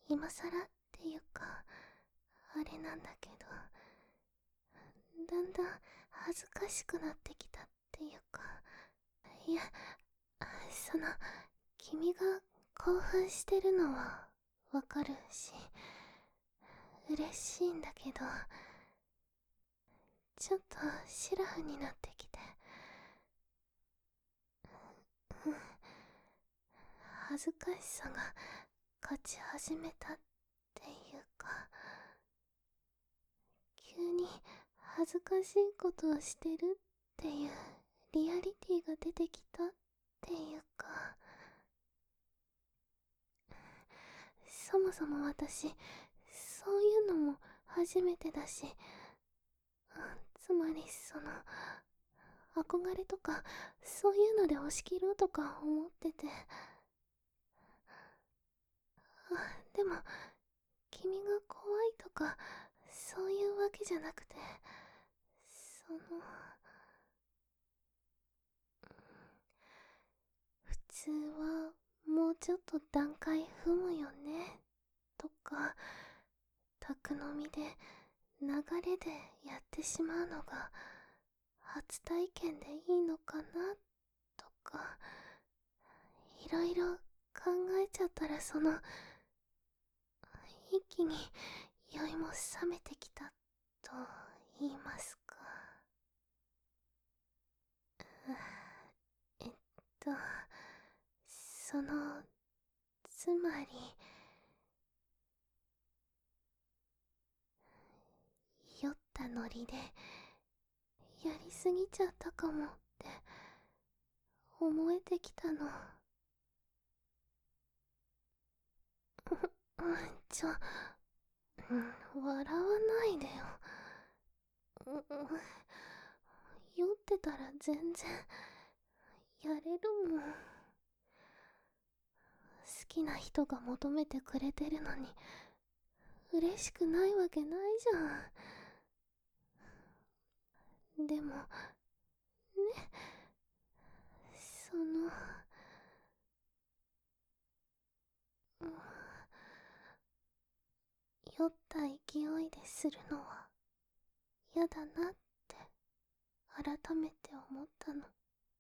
今更っていうか、あれなんだけど、だんだん恥ずかしくなってきたっていうか、いや、その、君が興奮してるのはわかるし、嬉しいんだけど、ちょっとシラフになってきて、恥ずかしさが勝ち始めたっていうか、急に恥ずかしいことをしてるっていうリアリティが出てきたっていうか、そもそも私、そういうのも初めてだし、つまり憧れとか、そういうので押し切ろうとか思ってて。でも、君が怖いとか、そういうわけじゃなくて、普通はもうちょっと段階踏むよね、とか、宅飲みで流れでやってしまうのが初体験でいいのかな、とか、いろいろ考えちゃったら一気に酔いも冷めてきたと言いますか。えっと、その、つまり、酔ったノリで、やりすぎちゃったかもって思えてきたの。ちょ、笑わないでよ。酔ってたら全然やれるもん。好きな人が求めてくれてるのに嬉しくないわけないじゃん。でもね、その、酔った勢いでするのは嫌だなって改めて思ったの。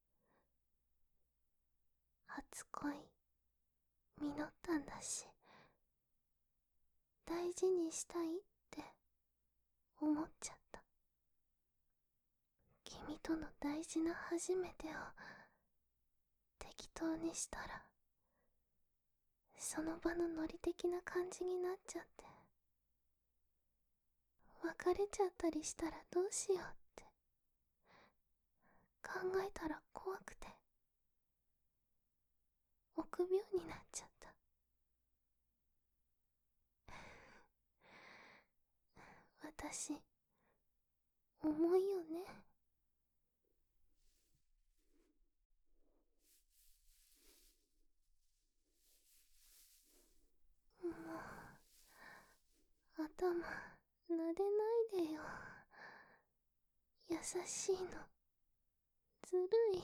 初恋実ったんだし、大事にしたいって思っちゃった。君との大事な初めてを適当にしたら、その場のノリ的な感じになっちゃって、別れちゃったりしたらどうしようって考えたら怖くて臆病になっちゃった。私、重いよね。もう、頭撫でないでよ。優しいのずるい。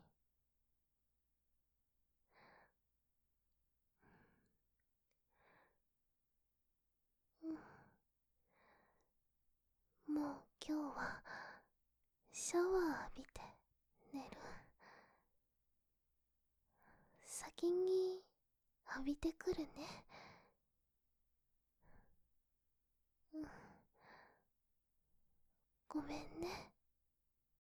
もう今日はシャワー浴びて寝る。先に浴びてくるね。ごめんね。